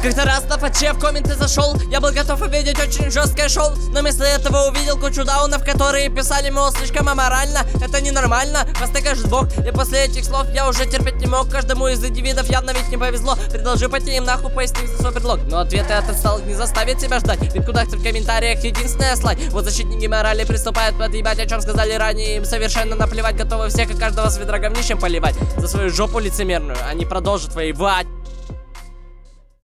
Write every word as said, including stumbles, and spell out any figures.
Как-то раз на фаче в комменты зашел, я был готов увидеть очень жесткое шоу, но вместо этого увидел кучу даунов, которые писали, мол, слишком аморально, это ненормально, вас накажет Бог. И после этих слов я уже терпеть не мог. Каждому из индивидов явно ведь не повезло. Предложи пойти им нахуй, пояснив за свой предлог. Но ответы от стал не заставит себя ждать, ведь куда-то в комментариях единственная слать. Вот защитники морали приступают подъебать, о чем сказали ранее. Им совершенно наплевать, готовы всех и каждого с ведра говнищем поливать за свою жопу лицемерную. Они продолжат воевать.